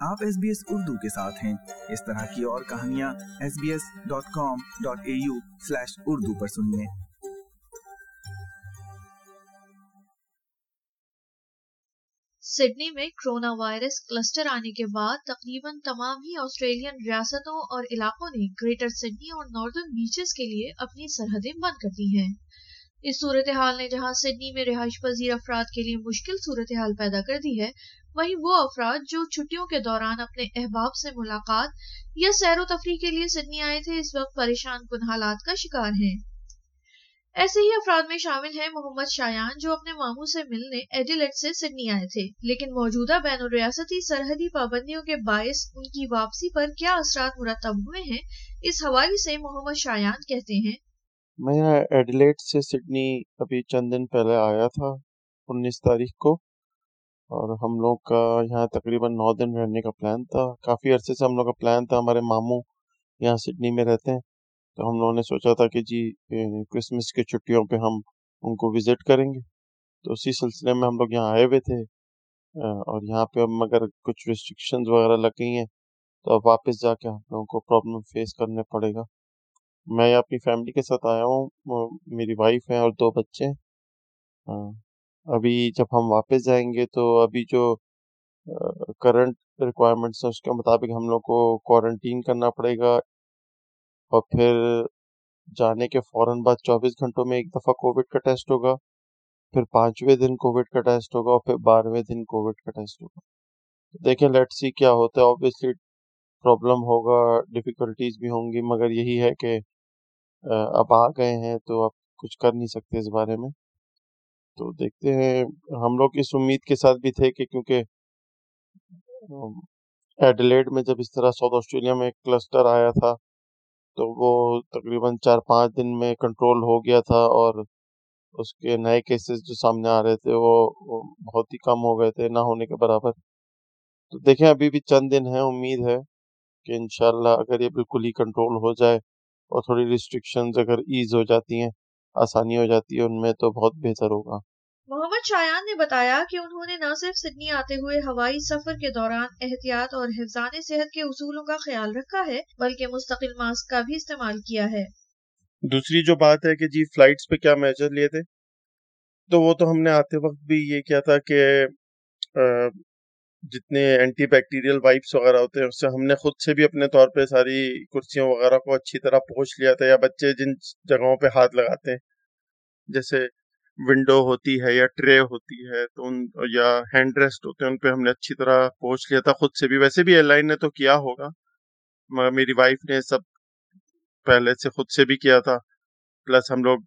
آپ SBS اردو کے ساتھ ہیں۔ اس طرح کی اور کہانیاں sbs.com.au/urdu پر سنیے۔ سڈنی میں کرونا وائرس کلسٹر آنے کے بعد تقریباً تمام ہی آسٹریلین ریاستوں اور علاقوں نے گریٹر سڈنی اور ناردرن بیچز کے لیے اپنی سرحدیں بند کر دی ہیں۔ اس صورتحال نے جہاں سڈنی میں رہائش پذیر افراد کے لیے مشکل صورتحال پیدا کر دی ہے، وہیں وہ افراد جو چھٹیوں کے دوران اپنے احباب سے ملاقات یا سیر و تفریح کے لیے سڈنی آئے تھے، اس وقت پریشان کن حالات کا شکار ہیں۔ ایسے ہی افراد میں شامل ہیں محمد شایان، جو اپنے ماموں سے ملنے ایڈیلیڈ سے سڈنی آئے تھے، لیکن موجودہ بین الریاستی سرحدی پابندیوں کے باعث ان کی واپسی پر کیا اثرات مرتب ہوئے ہیں، اس حوالے سے محمد شایان کہتے ہیں۔ میں یہاں ایڈیلیڈ سے سڈنی ابھی چند دن پہلے آیا تھا 19 تاریخ کو، اور ہم لوگ کا یہاں تقریباً 9 دن رہنے کا پلان تھا۔ کافی عرصے سے ہم لوگ کا پلان تھا، ہمارے ماموں یہاں سڈنی میں رہتے ہیں، تو ہم لوگوں نے سوچا تھا کہ جی کرسمس کی چھٹیوں پہ ہم ان کو وزٹ کریں گے، تو اسی سلسلے میں ہم لوگ یہاں آئے ہوئے تھے۔ اور یہاں پہ اب مگر کچھ ریسٹرکشنز وغیرہ لگ گئی ہیں، تو اب واپس جا کے ہم لوگوں کو پرابلم فیس کرنے پڑے گا۔ میں اپنی فیملی کے ساتھ آیا ہوں، میری وائف ہے اور 2 بچے ہیں۔ ابھی جب ہم واپس جائیں گے تو ابھی جو کرنٹ ریکوائرمنٹس ہیں اس کے مطابق ہم لوگ کو کوارنٹین کرنا پڑے گا، اور پھر جانے کے فوراً بعد 24 گھنٹوں میں ایک دفعہ کووڈ کا ٹیسٹ ہوگا، پھر 5ویں دن کووڈ کا ٹیسٹ ہوگا، اور پھر 12ویں دن کووڈ کا ٹیسٹ ہوگا۔ دیکھیں لیٹ سی کیا ہوتا ہے، اوبیسلی پرابلم ہوگا، ڈیفیکلٹیز بھی ہوں گی، مگر یہی ہے کہ اب آ گئے ہیں تو اب کچھ کر نہیں سکتے اس بارے میں۔ تو دیکھتے ہیں، ہم لوگ اس امید کے ساتھ بھی تھے کہ کیونکہ ایڈیلیڈ میں جب اس طرح ساؤتھ آسٹریلیا میں ایک کلسٹر آیا تھا تو وہ تقریباً 4-5 دن میں کنٹرول ہو گیا تھا، اور اس کے نئے کیسز جو سامنے آ رہے تھے وہ بہت ہی کم ہو گئے تھے، نہ ہونے کے برابر۔ تو دیکھیں ابھی بھی چند دن ہیں، امید ہے کہ انشاءاللہ اگر یہ بالکل ہی کنٹرول ہو جائے اور تھوڑی ریسٹرکشنز اگر ایز ہو جاتی ہیں، آسانی ہو جاتی ہے ان میں، تو بہت بہتر ہوگا۔ محمد شایان نے بتایا کہ انہوں نے نہ صرف سڈنی آتے ہوئے ہوائی سفر کے دوران احتیاط اور حفظان صحت کے اصولوں کا خیال رکھا ہے، بلکہ مستقل ماسک کا بھی استعمال کیا ہے۔ دوسری جو بات ہے کہ جی فلائٹس پہ کیا میجر لیے تھے، تو وہ تو ہم نے آتے وقت بھی یہ کیا تھا کہ جتنے اینٹی بیکٹیریل وائپس وغیرہ ہوتے ہیں اس سے ہم نے خود سے بھی اپنے طور پہ ساری کرسیوں وغیرہ کو اچھی طرح پوچھ لیا تھا، یا بچے جن جگہوں پہ ہاتھ لگاتے ہیں جیسے ونڈو ہوتی ہے یا ٹرے ہوتی ہے تو یا ہینڈ ریسٹ ہوتے ہیں، ان پہ ہم نے اچھی طرح پوچھ لیا تھا خود سے بھی۔ ویسے بھی ایئر لائن نے تو کیا ہوگا، مگر میری وائف نے سب پہلے سے خود سے بھی کیا تھا، پلس ہم لوگ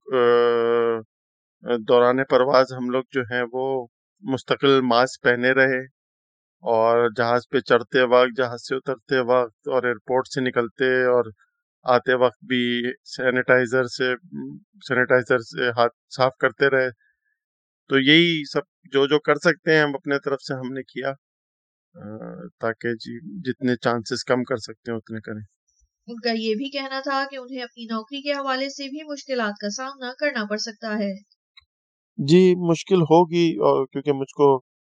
دوران پرواز ہم لوگ جو ہیں وہ مستقل ماسک پہنے رہے، اور جہاز پہ چڑھتے وقت، جہاز سے اترتے وقت، اور ایئرپورٹ سے نکلتے اور آتے وقت بھی سینیٹائزر سے ہاتھ صاف کرتے رہے۔ تو یہی سب جو کر سکتے ہیں ہم اپنے طرف سے ہم نے کیا، تاکہ جی جتنے چانسز کم کر سکتے ہیں اتنے کریں۔ ان کا یہ بھی کہنا تھا کہ انہیں اپنی نوکری کے حوالے سے بھی مشکلات کا سامنا کرنا پڑ سکتا ہے۔ جی مشکل ہوگی، اور کیونکہ مجھ کو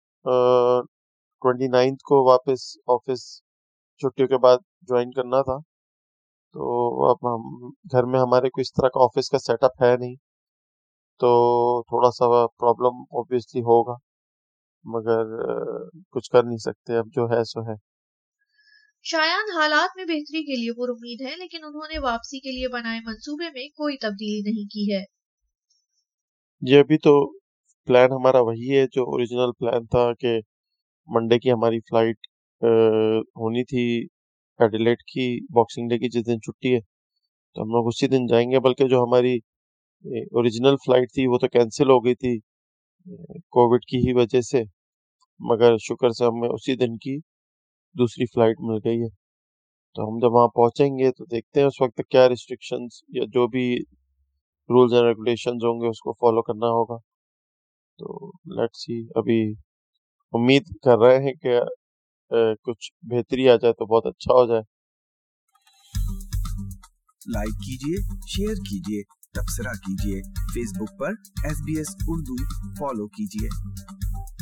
29 کو واپس آفس چھٹیوں کے بعد جوائن کرنا تھا، تو اب ہم گھر میں ہمارے کوئی اس طرح کا آفس کا سیٹ اپ ہے نہیں، تو تھوڑا سا پرابلم اوبیسلی ہوگا، مگر کچھ کر نہیں سکتے، اب جو ہے سو ہے۔ شایان حالات میں بہتری کے لیے پر امید ہے، لیکن انہوں نے واپسی کے لیے بنائے منصوبے میں کوئی تبدیلی نہیں کی ہے۔ یہ ابھی تو پلان ہمارا وہی ہے جو اوریجنل پلان تھا، کہ منڈے کی ہماری فلائٹ ہونی تھی ایڈیلیڈ کی، باکسنگ ڈے کی جس دن چھٹی ہے، تو ہم لوگ اسی دن جائیں گے، بلکہ جو ہماری اوریجنل فلائٹ تھی وہ تو کینسل ہو گئی تھی کووڈ کی ہی وجہ سے، مگر شکر سے ہمیں اسی دن کی دوسری فلائٹ مل گئی ہے۔ تو ہم جب وہاں پہنچیں گے تو دیکھتے ہیں اس وقت کیا ریسٹرکشنز یا جو بھی رولز اینڈ ریگولیشنز ہوں گے اس کو فالو کرنا ہوگا۔ تو لیٹس سی، ابھی امید کر رہے ہیں کہ کچھ بہتری آ جائے تو بہت اچھا ہو جائے۔ لائک کیجئے، شیئر کیجئے، تبصرہ کیجئے، فیس بک پر SBS اردو فالو کیجئے۔